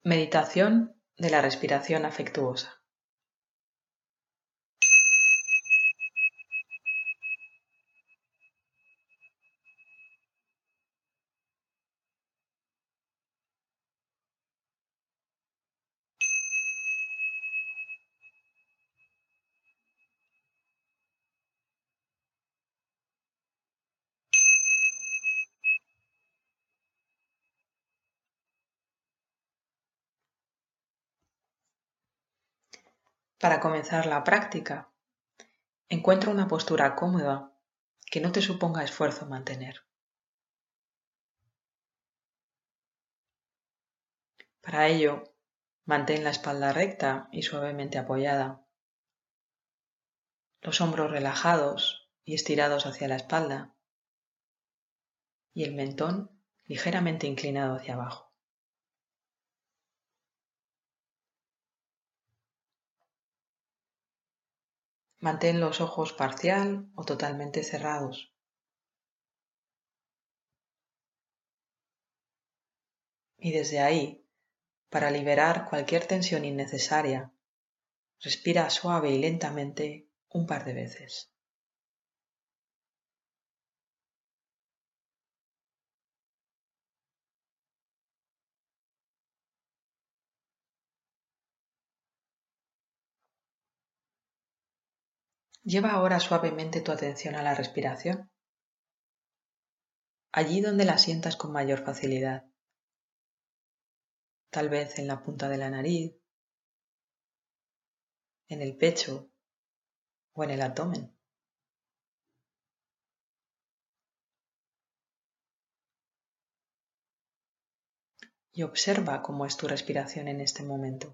Meditación de la respiración afectuosa. Para comenzar la práctica, encuentra una postura cómoda que no te suponga esfuerzo mantener. Para ello, mantén la espalda recta y suavemente apoyada, los hombros relajados y estirados hacia la espalda y el mentón ligeramente inclinado hacia abajo. Mantén los ojos parcial o totalmente cerrados. Y desde ahí, para liberar cualquier tensión innecesaria, respira suave y lentamente un par de veces. Lleva ahora suavemente tu atención a la respiración, allí donde la sientas con mayor facilidad, tal vez en la punta de la nariz, en el pecho o en el abdomen. Y observa cómo es tu respiración en este momento.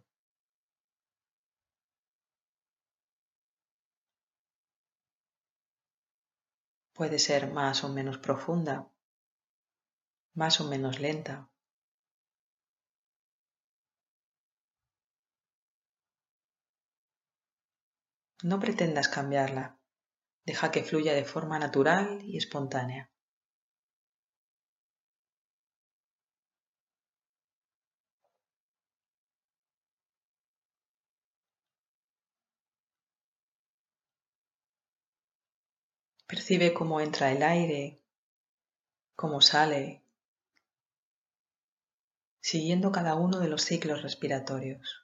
Puede ser más o menos profunda, más o menos lenta. No pretendas cambiarla, deja que fluya de forma natural y espontánea. Percibe cómo entra el aire, cómo sale, siguiendo cada uno de los ciclos respiratorios.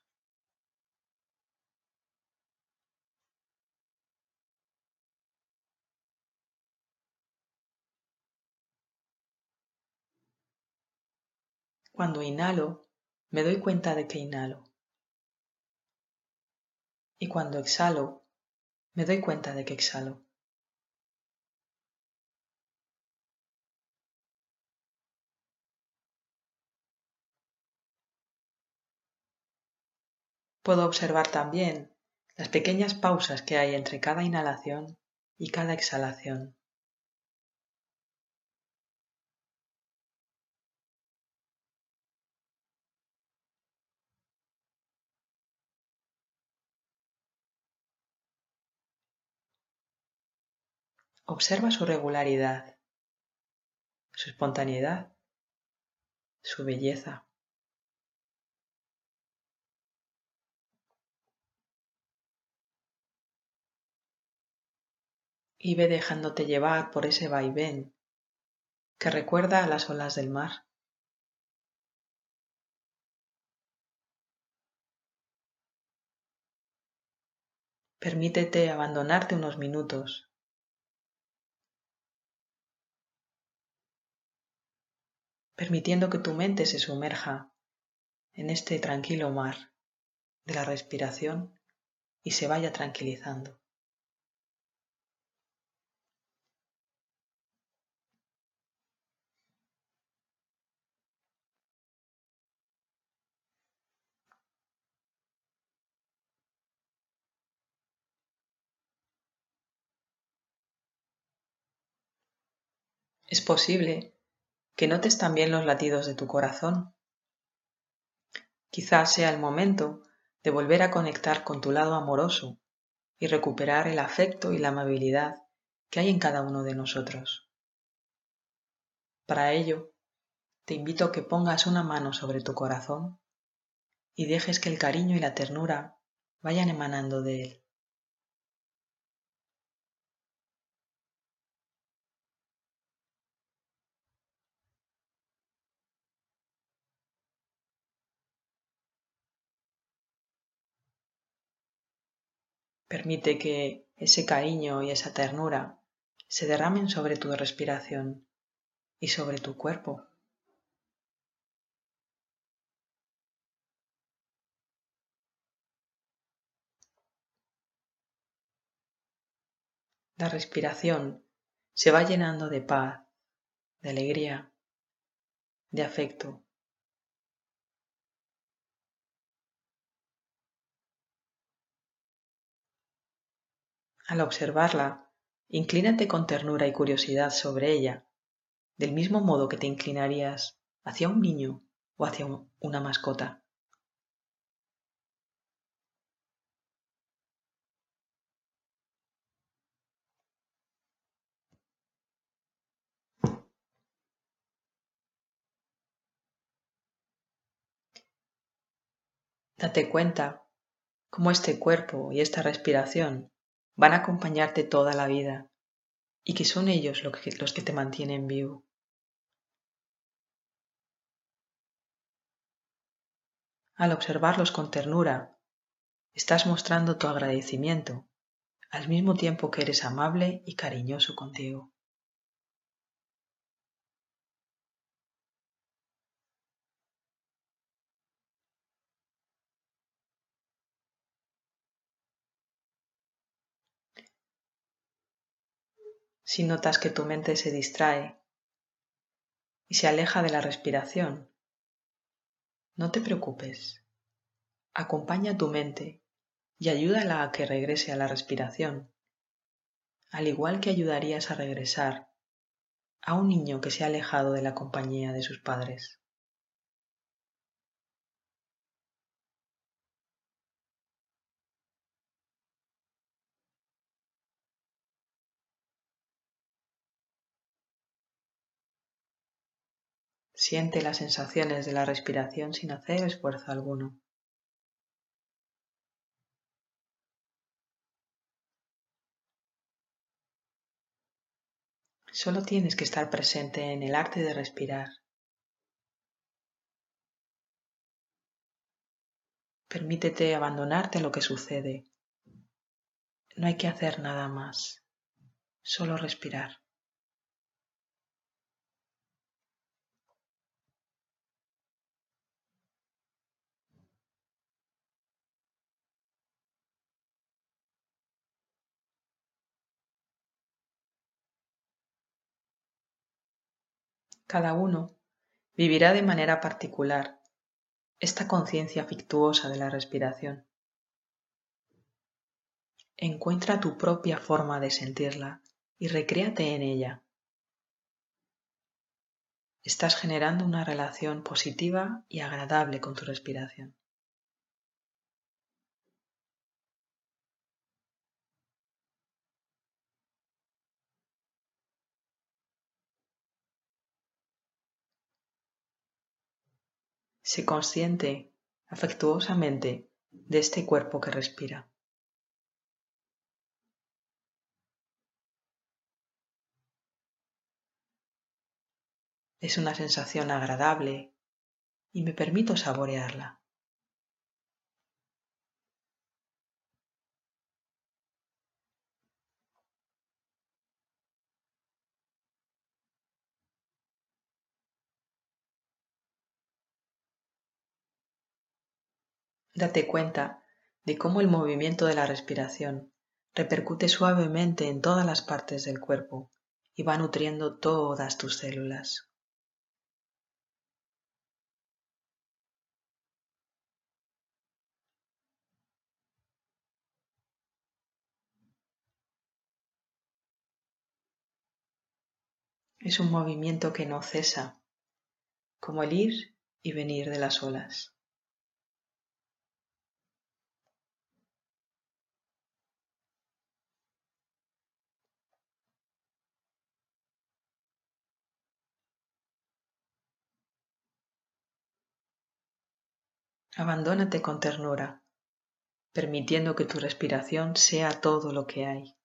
Cuando inhalo, me doy cuenta de que inhalo. Y cuando exhalo, me doy cuenta de que exhalo. Puedo observar también las pequeñas pausas que hay entre cada inhalación y cada exhalación. Observa su regularidad, su espontaneidad, su belleza. Y ve dejándote llevar por ese vaivén que recuerda a las olas del mar. Permítete abandonarte unos minutos, permitiendo que tu mente se sumerja en este tranquilo mar de la respiración y se vaya tranquilizando. Es posible que notes también los latidos de tu corazón. Quizás sea el momento de volver a conectar con tu lado amoroso y recuperar el afecto y la amabilidad que hay en cada uno de nosotros. Para ello, te invito a que pongas una mano sobre tu corazón y dejes que el cariño y la ternura vayan emanando de él. Permite que ese cariño y esa ternura se derramen sobre tu respiración y sobre tu cuerpo. La respiración se va llenando de paz, de alegría, de afecto. Al observarla, inclínate con ternura y curiosidad sobre ella, del mismo modo que te inclinarías hacia un niño o hacia una mascota. Date cuenta cómo este cuerpo y esta respiración van a acompañarte toda la vida y que son ellos los que te mantienen vivo. Al observarlos con ternura, estás mostrando tu agradecimiento, al mismo tiempo que eres amable y cariñoso contigo. Si notas que tu mente se distrae y se aleja de la respiración, no te preocupes. Acompaña tu mente y ayúdala a que regrese a la respiración, al igual que ayudarías a regresar a un niño que se ha alejado de la compañía de sus padres. Siente las sensaciones de la respiración sin hacer esfuerzo alguno. Solo tienes que estar presente en el arte de respirar. Permítete abandonarte a lo que sucede. No hay que hacer nada más, solo respirar. Cada uno vivirá de manera particular esta conciencia afectuosa de la respiración. Encuentra tu propia forma de sentirla y recréate en ella. Estás generando una relación positiva y agradable con tu respiración. Sé consciente, afectuosamente, de este cuerpo que respira. Es una sensación agradable y me permito saborearla. Date cuenta de cómo el movimiento de la respiración repercute suavemente en todas las partes del cuerpo y va nutriendo todas tus células. Es un movimiento que no cesa, como el ir y venir de las olas. Abandónate con ternura, permitiendo que tu respiración sea todo lo que hay.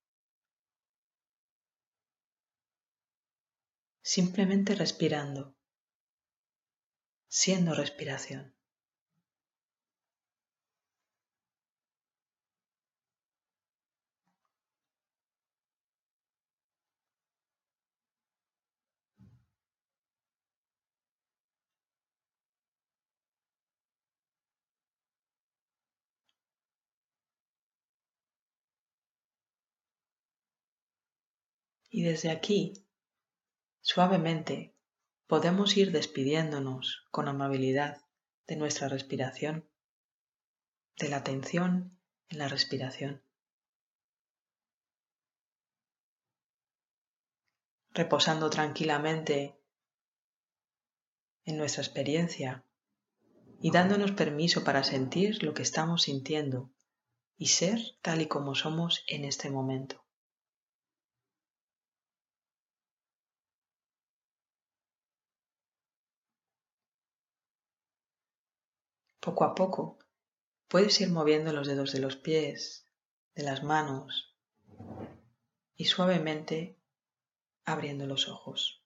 Simplemente respirando, siendo respiración. Y desde aquí, suavemente, podemos ir despidiéndonos con amabilidad de nuestra respiración, de la atención en la respiración, reposando tranquilamente en nuestra experiencia y dándonos permiso para sentir lo que estamos sintiendo y ser tal y como somos en este momento. Poco a poco puedes ir moviendo los dedos de los pies, de las manos y suavemente abriendo los ojos.